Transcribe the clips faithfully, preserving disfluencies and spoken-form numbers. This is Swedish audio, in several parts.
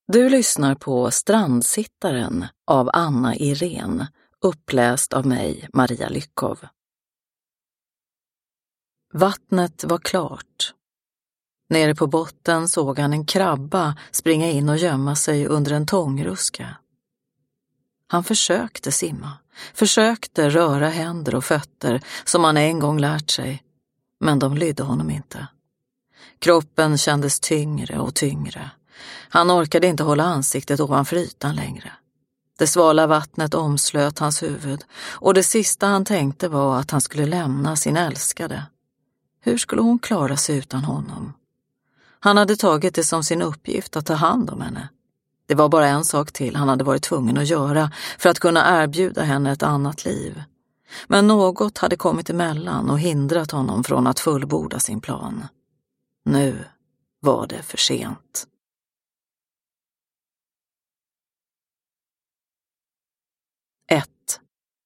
Du lyssnar på Strandsittaren av Anna Irene, uppläst av mig, Maria Lyckov. Vattnet var klart. Nere på botten såg han en krabba springa in och gömma sig under en tångruska. Han försökte simma, försökte röra händer och fötter som han en gång lärt sig, men de lydde honom inte. Kroppen kändes tyngre och tyngre. Han orkade inte hålla ansiktet ovanför ytan längre. Det svala vattnet omslöt hans huvud och det sista han tänkte var att han skulle lämna sin älskade. Hur skulle hon klara sig utan honom? Han hade tagit det som sin uppgift att ta hand om henne. Det var bara en sak till han hade varit tvungen att göra för att kunna erbjuda henne ett annat liv. Men något hade kommit emellan och hindrat honom från att fullborda sin plan. Nu var det för sent. ett.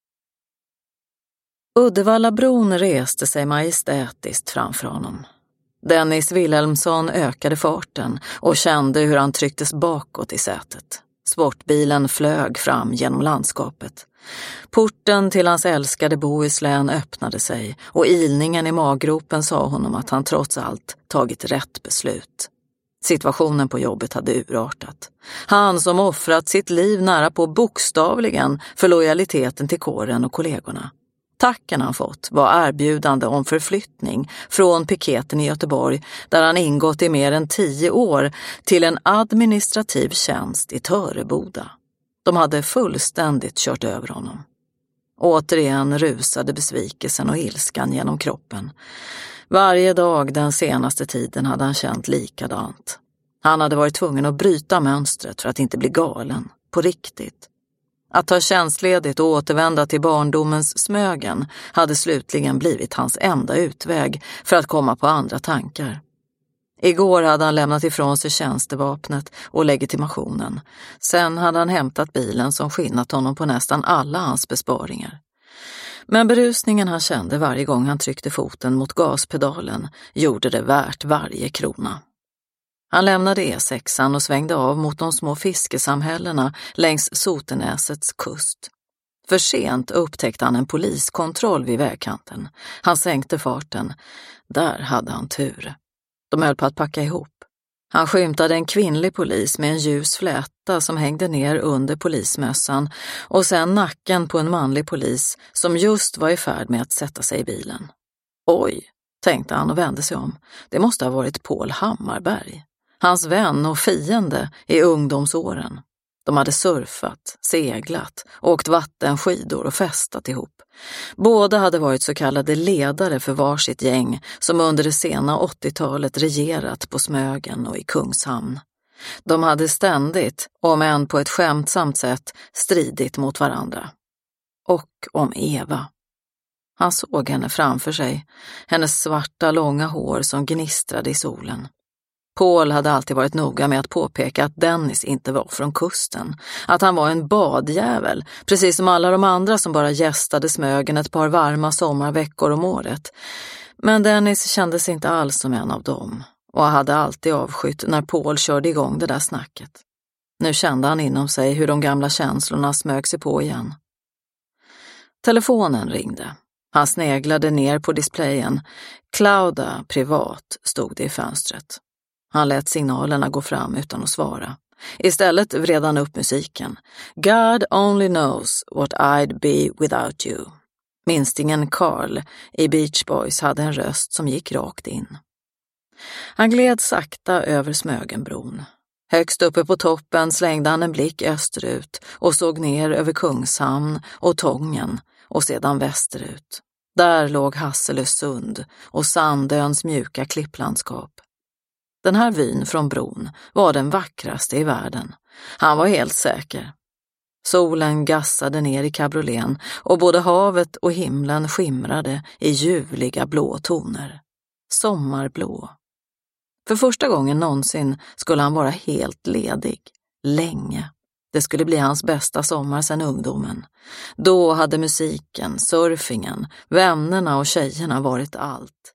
Uddevallabron reste sig majestätiskt framför honom. Dennis Wilhelmsson ökade farten och kände hur han trycktes bakåt i sätet. Sportbilen flög fram genom landskapet. Porten till hans älskade Bohuslän öppnade sig och ilningen i maggropen sa honom att han trots allt tagit rätt beslut. Situationen på jobbet hade urartat. Han som offrat sitt liv nära på bokstavligen för lojaliteten till kåren och kollegorna. Tacken han fått var erbjudande om förflyttning från piketen i Göteborg där han ingått i mer än tio år till en administrativ tjänst i Töreboda. De hade fullständigt kört över honom. Återigen rusade besvikelsen och ilskan genom kroppen. Varje dag den senaste tiden hade han känt likadant. Han hade varit tvungen att bryta mönstret för att inte bli galen, på riktigt. Att ta tjänstledigt och återvända till barndomens Smögen hade slutligen blivit hans enda utväg för att komma på andra tankar. Igår hade han lämnat ifrån sig tjänstevapnet och legitimationen. Sen hade han hämtat bilen som skinnat honom på nästan alla hans besparingar. Men berusningen han kände varje gång han tryckte foten mot gaspedalen gjorde det värt varje krona. Han lämnade E sexan och svängde av mot de små fiskesamhällena längs Sotenäsets kust. För sent upptäckte han en poliskontroll vid vägkanten. Han sänkte farten. Där hade han tur. De höll på att packa ihop. Han skymtade en kvinnlig polis med en ljus fläta som hängde ner under polismössan och sen nacken på en manlig polis som just var i färd med att sätta sig i bilen. Oj, tänkte han och vände sig om. Det måste ha varit Paul Hammarberg. Hans vän och fiende i ungdomsåren. De hade surfat, seglat, åkt vattenskidor och festat ihop. Båda hade varit så kallade ledare för varsitt gäng som under det sena åttiotalet regerat på Smögen och i Kungshamn. De hade ständigt, om än på ett skämtsamt sätt, stridit mot varandra. Och om Eva. Han såg henne framför sig, hennes svarta långa hår som gnistrade i solen. Paul hade alltid varit noga med att påpeka att Dennis inte var från kusten, att han var en badjävel, precis som alla de andra som bara gästade Smögen ett par varma sommarveckor om året. Men Dennis kändes inte alls som en av dem och hade alltid avskytt när Paul körde igång det där snacket. Nu kände han inom sig hur de gamla känslorna smög sig på igen. Telefonen ringde. Han sneglade ner på displayen. Claudia privat stod det i fönstret. Han lät signalerna gå fram utan att svara. Istället vred han upp musiken. God only knows what I'd be without you. Minstingen Carl i Beach Boys hade en röst som gick rakt in. Han gled sakta över Smögenbron. Högst uppe på toppen slängde han en blick österut och såg ner över Kungshamn och Tången och sedan västerut. Där låg Hasselösund och Sandöns mjuka klipplandskap. Den här vyn från bron var den vackraste i världen. Han var helt säker. Solen gassade ner i kabrolén och både havet och himlen skimrade i ljuvliga blå toner. Sommarblå. För första gången någonsin skulle han vara helt ledig. Länge. Det skulle bli hans bästa sommar sedan ungdomen. Då hade musiken, surfingen, vännerna och tjejerna varit allt.